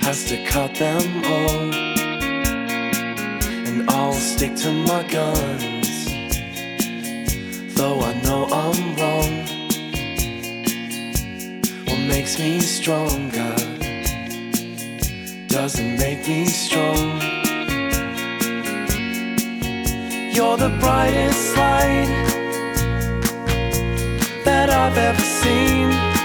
has to cut them all, and I'll stick to my guns, though I know I'm wrong. What makes me stronger doesn't make me strong. You're the brightest light that I've ever seen.